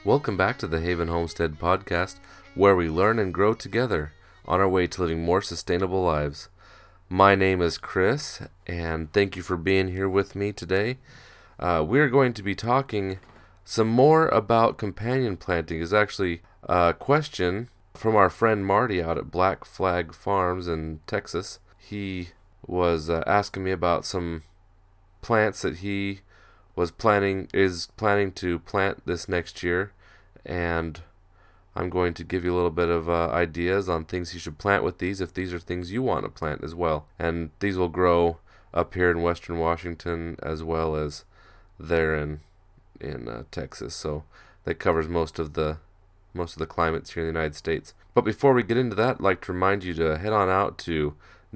Welcome back to the Haven Homestead Podcast, where we learn and grow together on our way to living more sustainable lives. My name is Chris, and thank you for being here with me today. We're going to be talking some more about companion planting. It's actually a question from our friend Marty out at Black Flag Farms in Texas. He was asking me about some plants that he is planning to plant this next year, and I'm going to give you a little bit of ideas on things you should plant with these if these are things you want to plant as well. And these will grow up here in Western Washington as well as there in Texas. So that covers most of the climates here in the United States. But before we get into that, I'd like to remind you to head on out to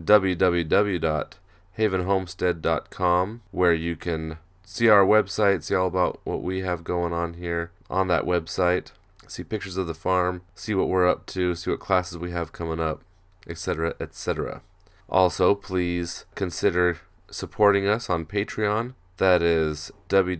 www.havenhomestead.com, where you can see our website, see all about what we have going on here on that website, see pictures of the farm, see what we're up to, see what classes we have coming up, etc., etc. Also, please consider supporting us on Patreon. That is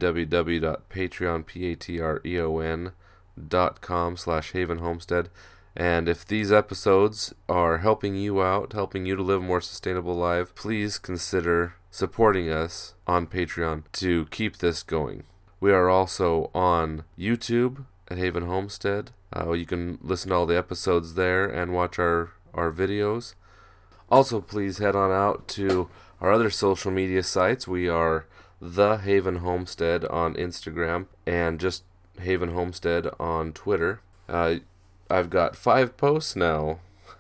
www.patreon.com/havenhomestead. And if these episodes are helping you out, helping you to live a more sustainable life, please consider supporting us on Patreon to keep this going. We are also on YouTube at Haven Homestead. You can listen to all the episodes there and watch our videos. Also, please head on out to our other social media sites. We are The Haven Homestead on Instagram and just Haven Homestead on Twitter. I've got 5 posts now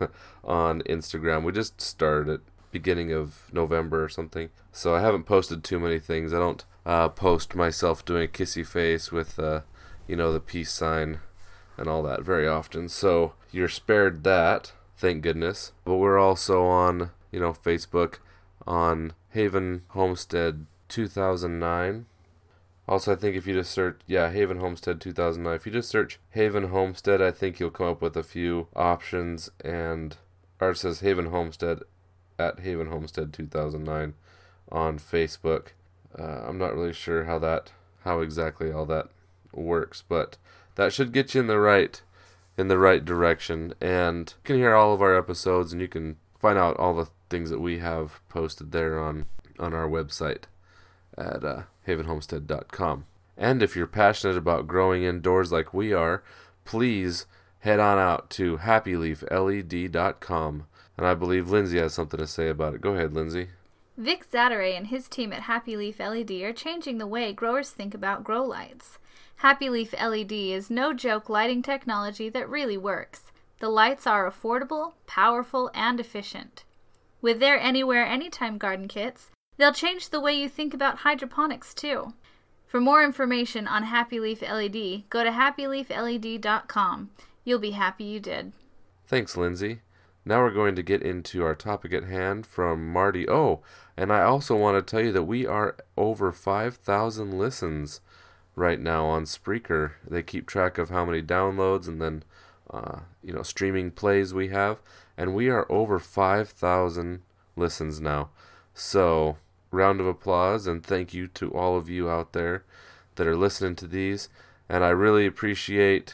on Instagram. We just started at beginning of November or something, so I haven't posted too many things. I don't post myself doing a kissy face with the peace sign and all that very often, so you're spared that, thank goodness. But we're also on Facebook on Haven Homestead 2009. Also, I think if you just search, Haven Homestead 2009. If you just search Haven Homestead, I think you'll come up with a few options, or it says Haven Homestead at Haven Homestead 2009 on Facebook. I'm not really sure how exactly all that works, but that should get you in the right direction, and you can hear all of our episodes, and you can find out all the things that we have posted there on our website at havenhomestead.com. And if you're passionate about growing indoors like we are, please head on out to happyleafled.com. And I believe Lindsay has something to say about it. Go ahead, Lindsay. Vic Zatteray and his team at Happy Leaf LED are changing the way growers think about grow lights. Happy Leaf LED is no joke lighting technology that really works. The lights are affordable, powerful, and efficient. With their Anywhere Anytime garden kits, they'll change the way you think about hydroponics too. For more information on Happy Leaf LED, go to happyleafled.com. You'll be happy you did. Thanks, Lindsay. Now we're going to get into our topic at hand from Marty. Oh, and I also want to tell you that we are over 5,000 listens right now on Spreaker. They keep track of how many downloads and then streaming plays we have, and we are over 5,000 listens now. So, round of applause and thank you to all of you out there that are listening to these, and I really appreciate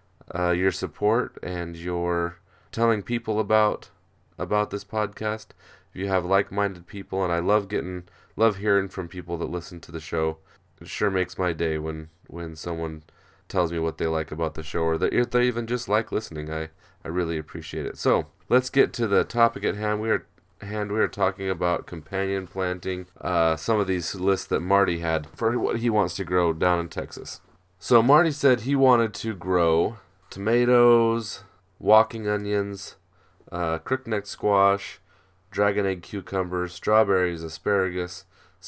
your support and your telling people about this podcast. If you have like-minded people, and I love hearing from people that listen to the show. It sure makes my day when someone tells me what they like about the show, or if they even just like listening. I really appreciate it. So let's get to the topic at hand. We are talking about companion planting. Some of these lists that Marty had for what he wants to grow down in Texas. So Marty said he wanted to grow tomatoes, walking onions, crookneck squash, dragon egg cucumbers, strawberries, asparagus,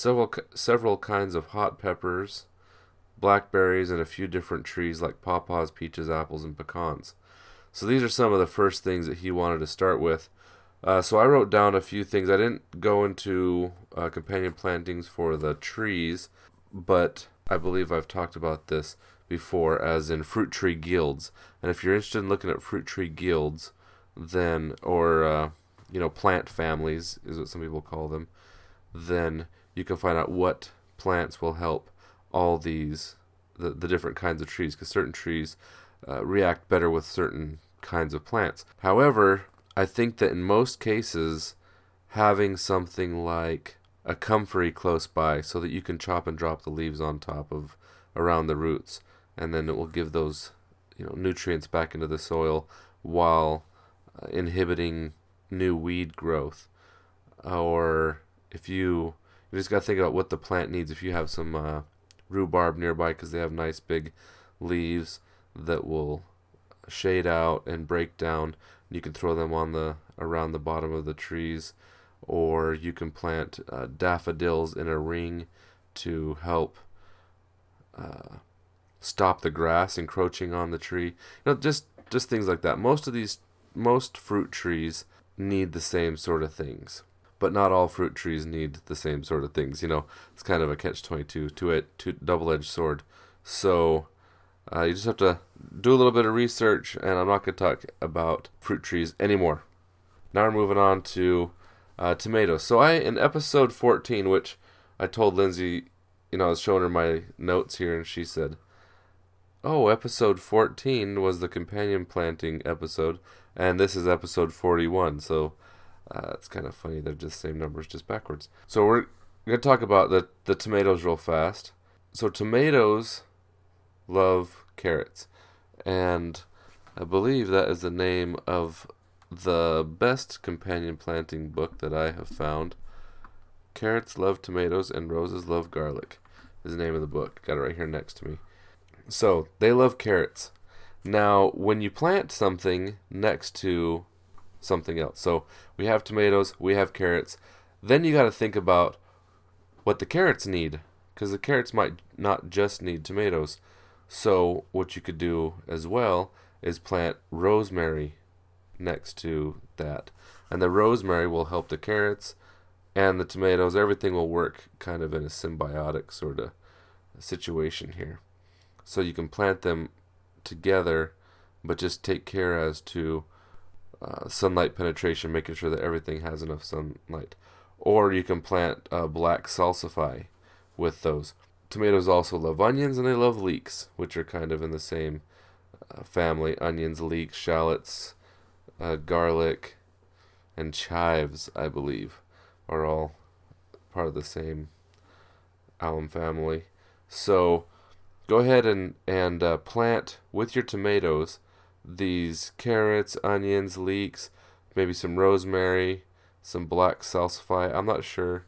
several kinds of hot peppers, blackberries, and a few different trees like pawpaws, peaches, apples, and pecans. So these are some of the first things that he wanted to start with. So I wrote down a few things. I didn't go into companion plantings for the trees, but I believe I've talked about this before, as in fruit tree guilds. And if you're interested in looking at fruit tree guilds, then, or plant families is what some people call them, then you can find out what plants will help all these the different kinds of trees, because certain trees react better with certain kinds of plants. However, I think that in most cases, having something like a comfrey close by so that you can chop and drop the leaves on top of around the roots, and then it will give those nutrients back into the soil while inhibiting new weed growth. Or if you just got to think about what the plant needs. If you have some rhubarb nearby, because they have nice big leaves that will shade out and break down, you can throw them on around the bottom of the trees. Or you can plant daffodils in a ring to help stop the grass encroaching on the tree. Just things like that. Most fruit trees need the same sort of things, but not all fruit trees need the same sort of things. It's kind of a catch-22, two double-edged sword. So you just have to do a little bit of research, and I'm not going to talk about fruit trees anymore. Now we're moving on to tomatoes. So in episode 14, which I told Lindsay, I was showing her my notes here, and she said, oh, episode 14 was the companion planting episode, and this is episode 41, so it's kind of funny. They're just the same numbers, just backwards. So we're going to talk about the tomatoes real fast. So tomatoes love carrots, and I believe that is the name of the best companion planting book that I have found. Carrots Love Tomatoes and Roses Love Garlic is the name of the book. Got it right here next to me. So they love carrots. Now, when you plant something next to something else, so we have tomatoes, we have carrots, then you got to think about what the carrots need, because the carrots might not just need tomatoes. So what you could do as well is plant rosemary next to that, and the rosemary will help the carrots and the tomatoes. Everything will work kind of in a symbiotic sort of situation here. So you can plant them together, but just take care as to sunlight penetration, making sure that everything has enough sunlight. Or you can plant black salsify with those. Tomatoes also love onions, and they love leeks, which are kind of in the same family. Onions, leeks, shallots, garlic, and chives, I believe, are all part of the same alum family. So go ahead and plant with your tomatoes these carrots, onions, leeks, maybe some rosemary, some black salsify. I'm not sure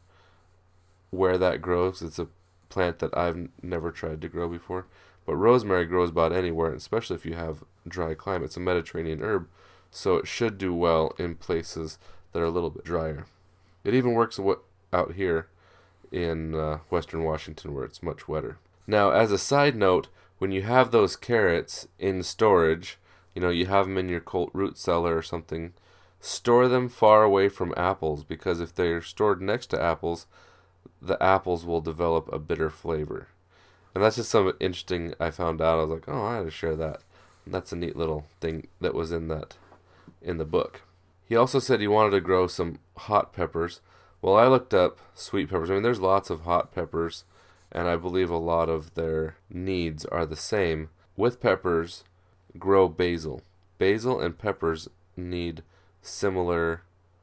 where that grows. It's a plant that I've never tried to grow before. But rosemary grows about anywhere, especially if you have dry climate. It's a Mediterranean herb, so it should do well in places that are a little bit drier. It even works out here in western Washington, where it's much wetter. Now, as a side note, when you have those carrots in storage, you have them in your cold root cellar or something, store them far away from apples, because if they're stored next to apples, the apples will develop a bitter flavor. And that's just something interesting I found out. I was like, oh, I had to share that. And that's a neat little thing that was in the book. He also said he wanted to grow some hot peppers. Well, I looked up sweet peppers. There's lots of hot peppers, and I believe a lot of their needs are the same. With peppers, grow basil. Basil and peppers need similar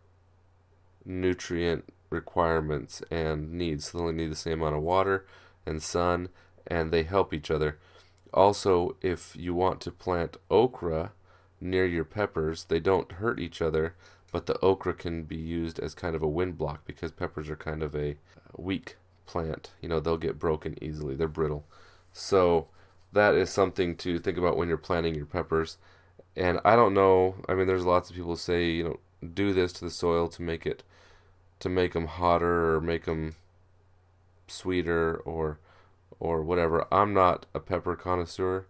nutrient requirements and needs. So they only need the same amount of water and sun, and they help each other. Also, if you want to plant okra near your peppers, they don't hurt each other, but the okra can be used as kind of a wind block, because peppers are kind of a weak plant. They'll get broken easily. They're brittle. So that is something to think about when you're planting your peppers. And I don't know, there's lots of people who say, do this to the soil to make them hotter or make them sweeter or whatever. I'm not a pepper connoisseur.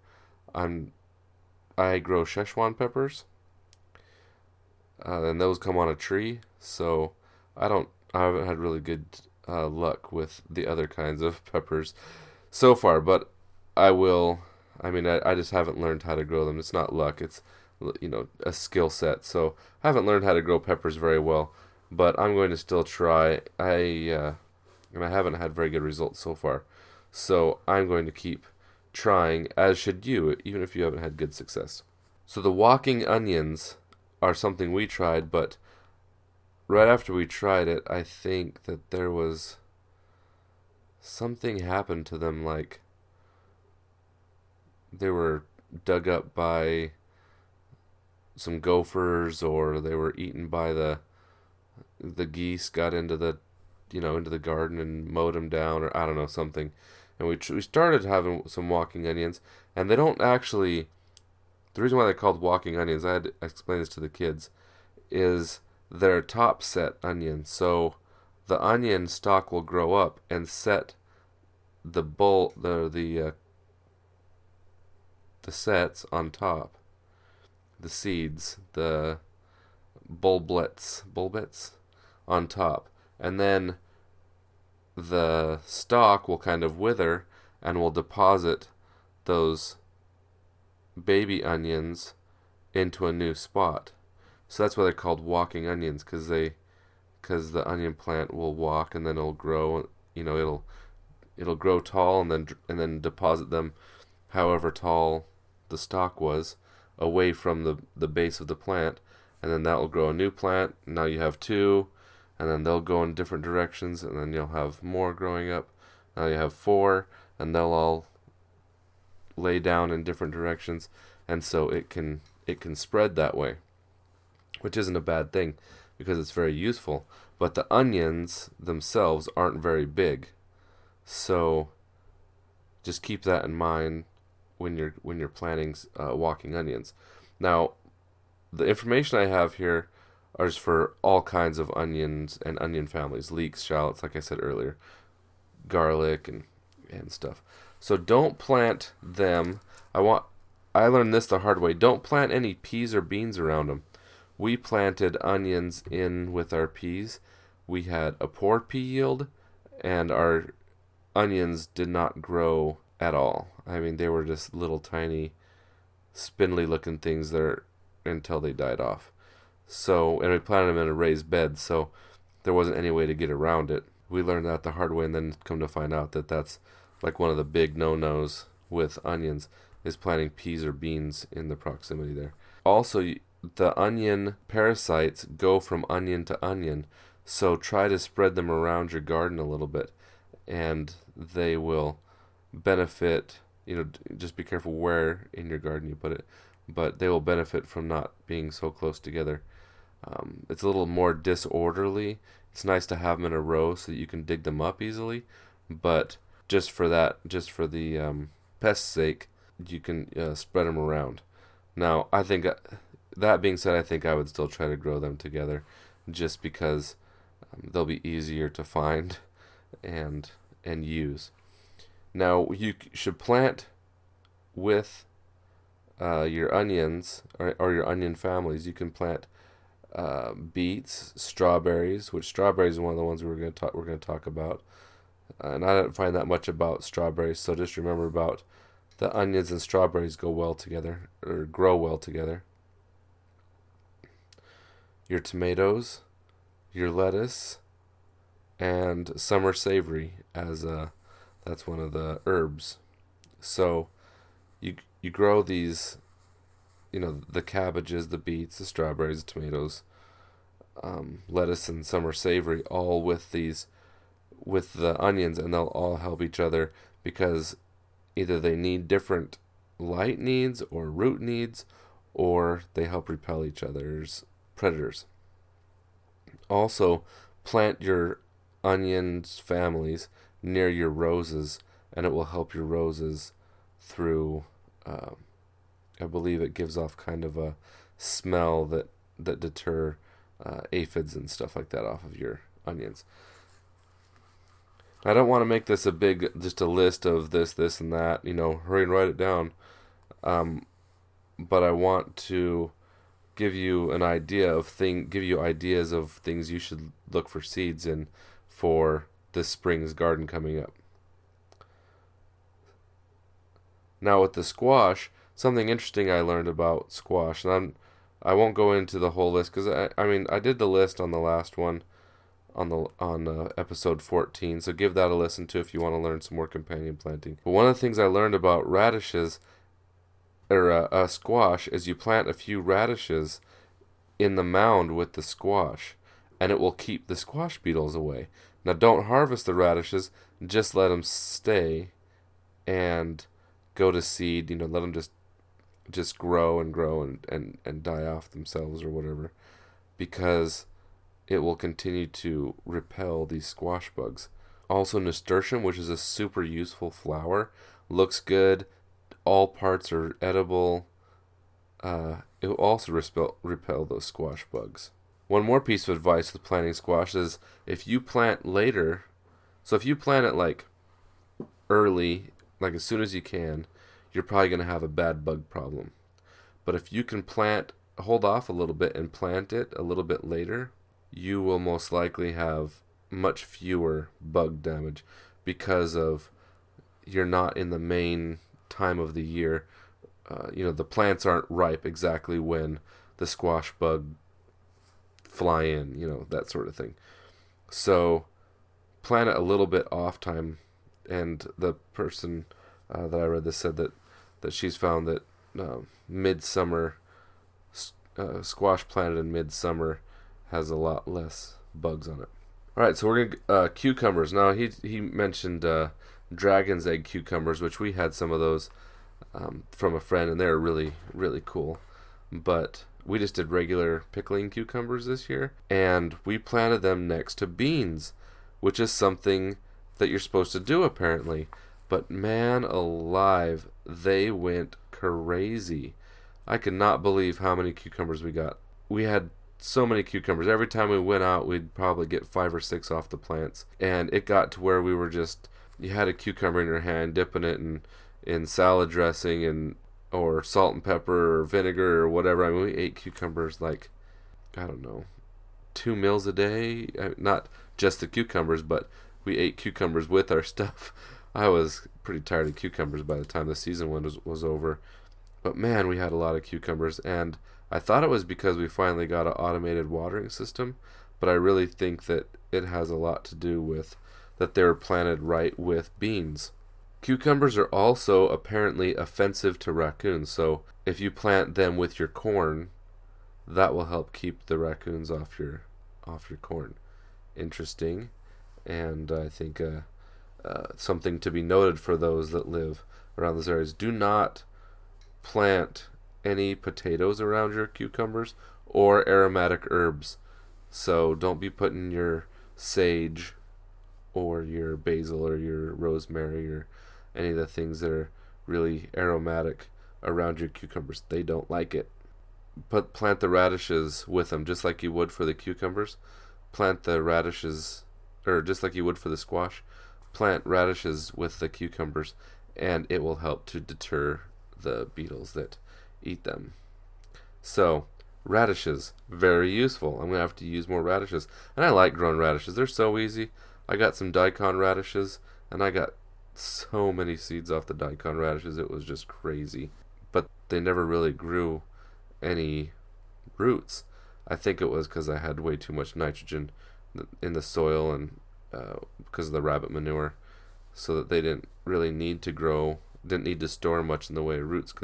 I grow Szechuan peppers, and those come on a tree. So I haven't had really good luck with the other kinds of peppers so far, but I will. I just haven't learned how to grow them. It's not luck. It's a skill set. So I haven't learned how to grow peppers very well, but I'm going to still try. And I haven't had very good results so far. So I'm going to keep trying, as should you, even if you haven't had good success. So the walking onions are something we tried, but right after we tried it, I think that there was something happened to them, like they were dug up by some gophers, or they were eaten by the geese, got into the into the garden and mowed them down, or I don't know, something. And we started having some walking onions, and they don't actually. The reason why they're called walking onions, I had to explain this to the kids, is they're top set onions. So the onion stalk will grow up and set the sets on top, the seeds, the bulbets on top, and then the stalk will kind of wither and will deposit those baby onions into a new spot. So that's why they're called walking onions, because the onion plant will walk, and then it'll grow. It'll grow tall, and then deposit them, however tall the stalk was, away from the base of the plant, and then that will grow a new plant. Now you have two, and then they'll go in different directions, and then you'll have more growing up. Now you have four, and they'll all lay down in different directions, and so it can spread that way, which isn't a bad thing because it's very useful. But the onions themselves aren't very big, so just keep that in mind when you're planting walking onions. Now, the information I have here is for all kinds of onions and onion families: leeks, shallots, like I said earlier, garlic, and stuff. So don't plant them. I learned this the hard way. Don't plant any peas or beans around them. We planted onions in with our peas. We had a poor pea yield, and our onions did not grow at all. I mean, they were just little tiny, spindly looking things there until they died off. So, and we planted them in a raised bed, so there wasn't any way to get around it. We learned that the hard way, and then come to find out that that's like one of the big no-nos with onions, is planting peas or beans in the proximity there. Also, the onion parasites go from onion to onion, so try to spread them around your garden a little bit, and they will benefit. Just be careful where in your garden you put it, but they will benefit from not being so close together. It's a little more disorderly. It's nice to have them in a row so that you can dig them up easily, but just for the pest's sake, you can spread them around. Now, I think, that being said, I think I would still try to grow them together, just because they'll be easier to find and use. Now, you should plant with your onions or your onion families. You can plant beets, strawberries, which strawberries is one of the ones we're going to talk about. And I don't find that much about strawberries, so just remember about the onions and strawberries go well together, or grow well together. Your tomatoes, your lettuce, and summer savory, as that's one of the herbs. So you grow these, the cabbages, the beets, the strawberries, the tomatoes, lettuce, and summer savory, all with the onions, and they'll all help each other, because either they need different light needs or root needs, or they help repel each other's predators. Also, plant your onions families near your roses, and it will help your roses through, I believe it gives off kind of a smell that deter aphids and stuff like that off of your onions. I don't want to make this just a list of this, and that, hurry and write it down. But I want to give you ideas of things you should look for seeds in for this spring's garden coming up. Now with the squash, something interesting I learned about squash, and I won't go into the whole list, because I did the list on the last one, on episode 14. So give that a listen to if you want to learn some more companion planting. But one of the things I learned about radishes or squash is you plant a few radishes in the mound with the squash, and it will keep the squash beetles away. Now don't harvest the radishes, just let them stay and go to seed. Let them just grow and die off themselves or whatever, because it will continue to repel these squash bugs. Also nasturtium, which is a super useful flower, looks good. All parts are edible. It will also repel those squash bugs. One more piece of advice with planting squash is if you plant later, so if you plant it like early, like as soon as you can, you're probably going to have a bad bug problem. But if you can hold off a little bit and plant it a little bit later, you will most likely have much fewer bug damage because of you're not in the main time of the year. The plants aren't ripe exactly when the squash bug fly in, that sort of thing. So plant it a little bit off time. And the person that I read this said that she's found that midsummer squash planted in midsummer has a lot less bugs on it. All right, so we're gonna cucumbers. Now he mentioned dragon's egg cucumbers, which we had some of those from a friend, and they're really, really cool. But we just did regular pickling cucumbers this year, and we planted them next to beans, which is something that you're supposed to do apparently. But man alive, they went crazy. I could not believe how many cucumbers we got. We had so many cucumbers. Every time we went out, we'd probably get 5 or 6 off the plants. And it got to where we were you had a cucumber in your hand, dipping it in salad dressing or salt and pepper or vinegar or whatever. I mean, we ate cucumbers like, I don't know, 2 meals a day. Not just the cucumbers, but we ate cucumbers with our stuff. I was pretty tired of cucumbers by the time the season was over. But man, we had a lot of cucumbers, and I thought it was because we finally got an automated watering system, but I really think that it has a lot to do with that they were planted right with beans. Cucumbers are also apparently offensive to raccoons, so if you plant them with your corn, that will help keep the raccoons off your corn. Interesting, and I think something to be noted for those that live around those areas. Do not plant any potatoes around your cucumbers or aromatic herbs. So don't be putting your sage or your basil or your rosemary or any of the things that are really aromatic around your cucumbers. They don't like it. But plant the radishes with them, just like you would for the cucumbers. Plant the radishes, or just like you would for the squash. Plant radishes with the cucumbers, and it will help to deter the beetles that eat them. So, radishes, very useful. I'm going to have to use more radishes. And I like growing radishes. They're so easy. I got some daikon radishes, and I got so many seeds off the daikon radishes. It was just crazy. But they never really grew any roots. I think it was because I had way too much nitrogen in the soil and because of the rabbit manure, so that they didn't really need to store much in the way of roots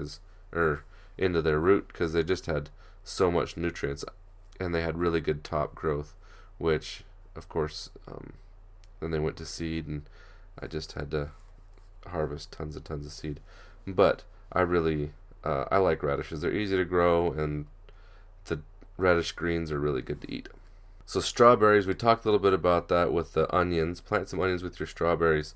into their root, because they just had so much nutrients, and they had really good top growth, which of course then they went to seed, and I just had to harvest tons of seed. But I really I like radishes. They're easy to grow, and the radish greens are really good to eat. So strawberries, we talked a little bit about that with the onions. Plant some onions with your strawberries.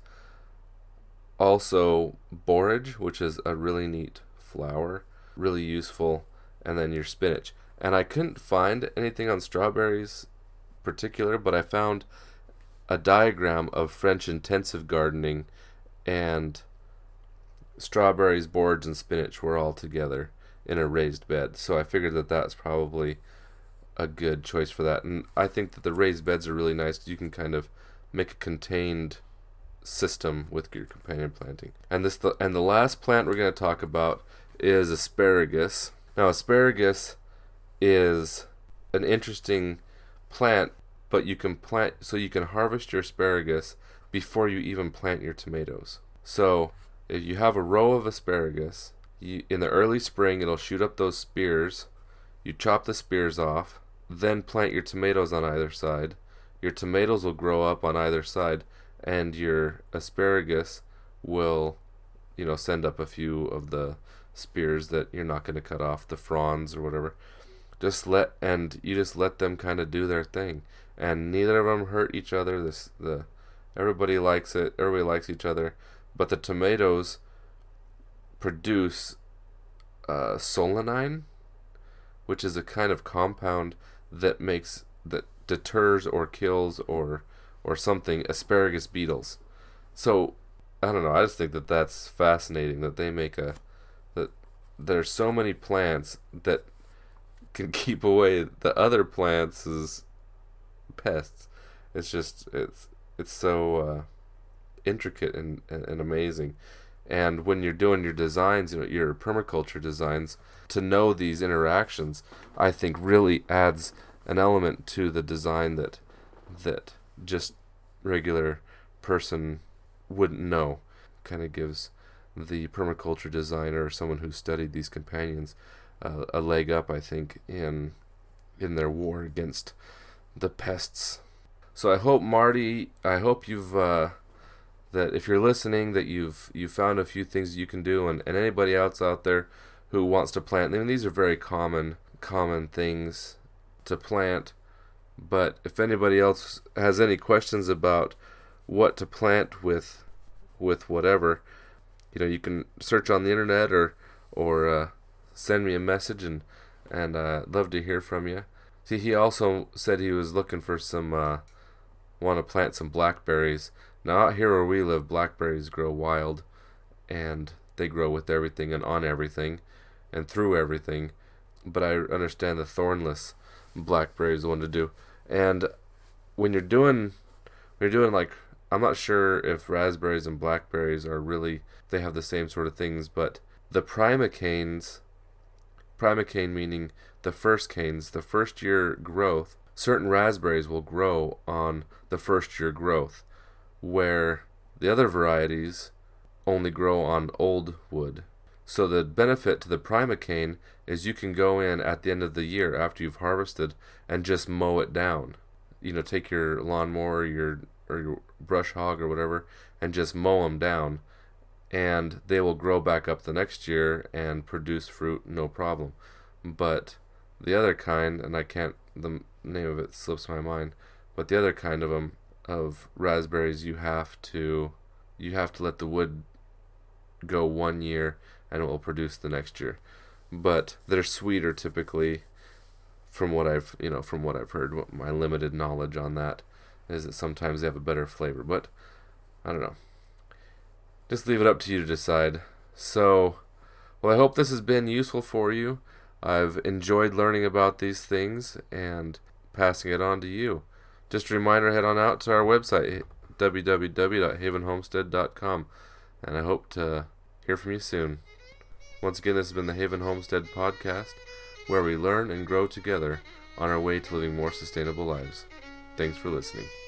Also borage, which is a really neat flower, really useful, and then your spinach. And I couldn't find anything on strawberries particular, but I found a diagram of French intensive gardening, and strawberries, borage, and spinach were all together in a raised bed. So I figured that that's probably a good choice for that. And I think that the raised beds are really nice because you can kind of make a contained system with your companion planting. And the last plant we're going to talk about is asparagus. Now, asparagus is an interesting plant but you can harvest your asparagus before you even plant your tomatoes. So if you have a row of asparagus, in the early spring it'll shoot up those spears. You chop the spears off, then plant your tomatoes on either side. Your tomatoes will grow up on either side, and your asparagus will, send up a few of the spears that you're not going to cut off, the fronds or whatever. You just let them kind of do their thing, and neither of them hurt each other. Everybody likes it. Everybody likes each other, but the tomatoes produce solanine, which is a kind of compound that deters or kills or something asparagus beetles. So I don't know. I just think that that's fascinating that they make that there's so many plants that can keep away the other plants as pests. It's just it's so intricate and amazing. And when you're doing your designs, your permaculture designs, to know these interactions, I think really adds an element to the design that just regular person wouldn't know. Kind of gives the permaculture designer or someone who studied these companions a leg up, I think, in their war against the pests. So I hope, Marty, you've that if you're listening, that you've found a few things you can do, and anybody else out there who wants to plant. I mean, these are very common things to plant, but if anybody else has any questions about what to plant with whatever, you can search on the internet or send me a message, and I'd love to hear from you. See, he also said he was looking for want to plant some blackberries. Now out here where we live, blackberries grow wild, and they grow with everything and on everything and through everything. But I understand the thornless blackberry is the one to do. And when you're doing like, I'm not sure if raspberries and blackberries they have the same sort of things, but the primocane meaning the first canes, the first year growth, certain raspberries will grow on the first year growth, where the other varieties only grow on old wood. So the benefit to the primocane is you can go in at the end of the year after you've harvested and just mow it down. Take your lawnmower or your brush hog or whatever and just mow them down, and they will grow back up the next year and produce fruit, no problem. But the other kind, and the name of it slips my mind, but the other kind of raspberries, you have to let the wood go 1 year and it will produce the next year. But they're sweeter typically, from what I've heard. What my limited knowledge on that is that sometimes they have a better flavor, but I don't know. Just leave it up to you to decide. So, well, I hope this has been useful for you. I've enjoyed learning about these things and passing it on to you. Just a reminder, head on out to our website, www.havenhomestead.com, and I hope to hear from you soon. Once again, this has been the Haven Homestead Podcast, where we learn and grow together on our way to living more sustainable lives. Thanks for listening.